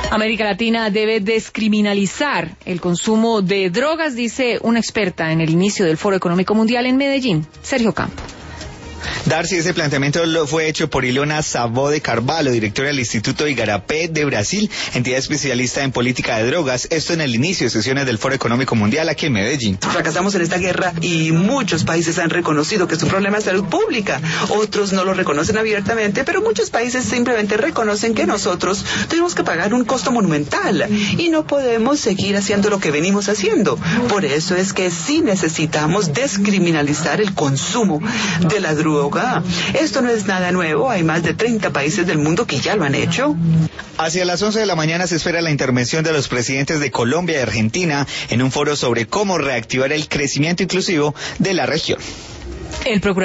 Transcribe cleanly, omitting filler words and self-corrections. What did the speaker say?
América Latina debe descriminalizar el consumo de drogas, dice una experta en el inicio del Foro Económico Mundial en Medellín, Sergio Campo. Darcy, ese planteamiento fue hecho por Ilona Savó de Carvalho, directora del Instituto Igarapé de Brasil, entidad especialista en política de drogas, esto en el inicio de sesiones del Foro Económico Mundial aquí en Medellín. Fracasamos en esta guerra y muchos países han reconocido que es un problema de salud pública, otros no lo reconocen abiertamente, pero muchos países simplemente reconocen que nosotros tenemos que pagar un costo monumental y no podemos seguir haciendo lo que venimos haciendo. Por eso es que sí necesitamos descriminalizar el consumo de la droga. Esto no es nada nuevo, hay más de 30 países del mundo que ya lo han hecho. Hacia las 11 de la mañana se espera la intervención de los presidentes de Colombia y Argentina en un foro sobre cómo reactivar el crecimiento inclusivo de la región. El procurador